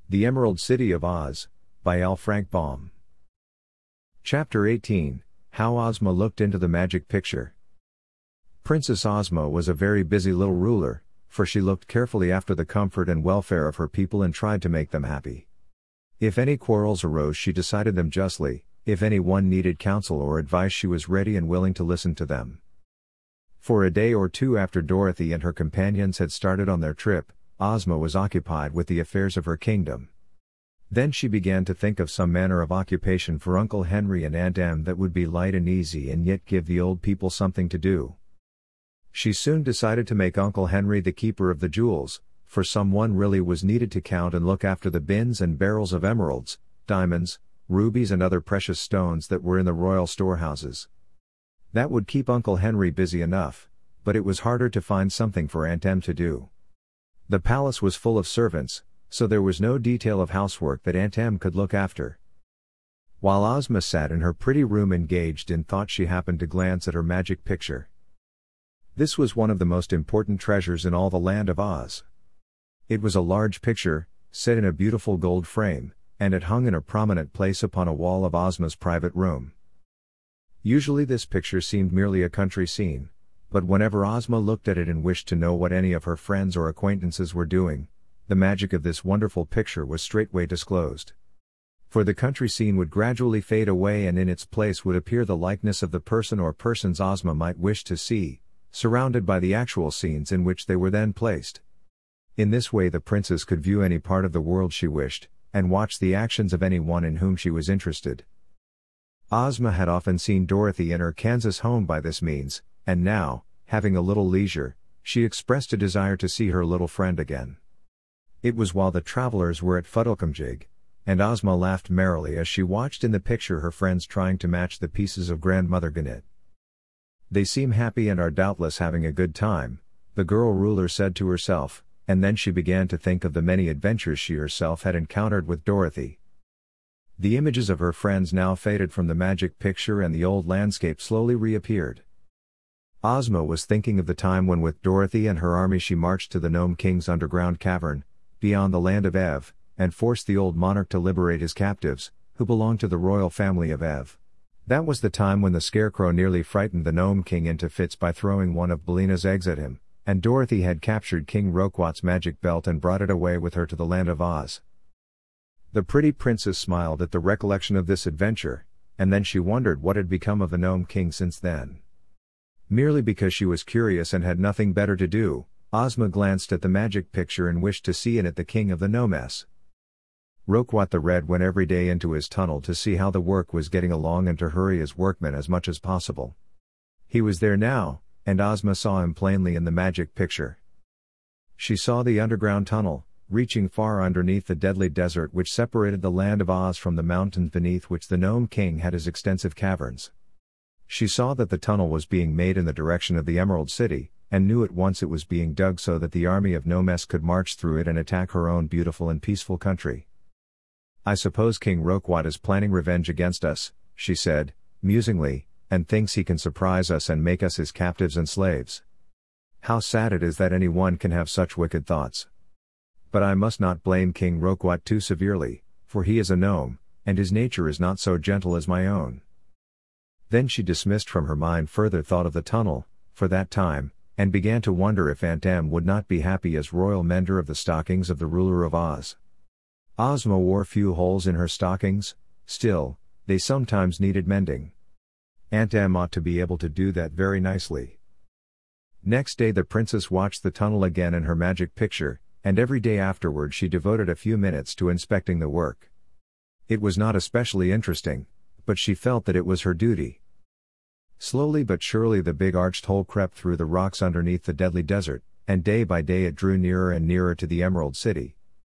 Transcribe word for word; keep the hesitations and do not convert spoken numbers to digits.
The Emerald City of Oz, by L. Frank Baum. Chapter eighteen, How Ozma Looked into the Magic Picture. Princess Ozma was a very busy little ruler, for she looked carefully after the comfort and welfare of her people and tried to make them happy. If any quarrels arose, she decided them justly. If anyone needed counsel or advice, she was ready and willing to listen to them. For a day or two after Dorothy and her companions had started on their trip, Ozma was occupied with the affairs of her kingdom. Then she began to think of some manner of occupation for Uncle Henry and Aunt Em that would be light and easy and yet give the old people something to do. She soon decided to make Uncle Henry the keeper of the jewels, for someone really was needed to count and look after the bins and barrels of emeralds, diamonds, rubies and other precious stones that were in the royal storehouses. That would keep Uncle Henry busy enough, but it was harder to find something for Aunt Em to do. The palace was full of servants, so there was no detail of housework that Aunt Em could look after. While Ozma sat in her pretty room engaged in thought, she happened to glance at her magic picture. This was one of the most important treasures in all the land of Oz. It was a large picture, set in a beautiful gold frame, and it hung in a prominent place upon a wall of Ozma's private room. Usually this picture seemed merely a country scene, but whenever Ozma looked at it and wished to know what any of her friends or acquaintances were doing, the magic of this wonderful picture was straightway disclosed. For the country scene would gradually fade away and in its place would appear the likeness of the person or persons Ozma might wish to see, surrounded by the actual scenes in which they were then placed. In this way the princess could view any part of the world she wished, and watch the actions of anyone in whom she was interested. Ozma had often seen Dorothy in her Kansas home by this means, and now, having a little leisure, she expressed a desire to see her little friend again. It was while the travelers were at Fuddlecumjig, and Ozma laughed merrily as she watched in the picture her friends trying to match the pieces of Grandmother Ganit. "They seem happy and are doubtless having a good time," the girl ruler said to herself, and then she began to think of the many adventures she herself had encountered with Dorothy. The images of her friends now faded from the magic picture and the old landscape slowly reappeared. Ozma was thinking of the time when with Dorothy and her army she marched to the Gnome King's underground cavern, beyond the land of Ev, and forced the old monarch to liberate his captives, who belonged to the royal family of Ev. That was the time when the Scarecrow nearly frightened the Gnome King into fits by throwing one of Billina's eggs at him, and Dorothy had captured King Roquat's magic belt and brought it away with her to the land of Oz. The pretty princess smiled at the recollection of this adventure, and then she wondered what had become of the Gnome King since then. Merely because she was curious and had nothing better to do, Ozma glanced at the magic picture and wished to see in it the king of the Gnomes. Roquat the Red went every day into his tunnel to see how the work was getting along and to hurry his workmen as much as possible. He was there now, and Ozma saw him plainly in the magic picture. She saw the underground tunnel, reaching far underneath the deadly desert which separated the land of Oz from the mountains beneath which the Gnome King had his extensive caverns. She saw that the tunnel was being made in the direction of the Emerald City, and knew at once it was being dug so that the army of Gnomes could march through it and attack her own beautiful and peaceful country. "I suppose King Roquat is planning revenge against us," she said, musingly, "and thinks he can surprise us and make us his captives and slaves. How sad it is that anyone can have such wicked thoughts. But I must not blame King Roquat too severely, for he is a gnome, and his nature is not so gentle as my own." Then she dismissed from her mind further thought of the tunnel, for that time, and began to wonder if Aunt Em would not be happy as royal mender of the stockings of the ruler of Oz. Ozma wore few holes in her stockings, still, they sometimes needed mending. Aunt Em ought to be able to do that very nicely. Next day the princess watched the tunnel again in her magic picture, and every day afterward she devoted a few minutes to inspecting the work. It was not especially interesting, but she felt that it was her duty. Slowly but surely the big arched hole crept through the rocks underneath the deadly desert, and day by day it drew nearer and nearer to the Emerald City.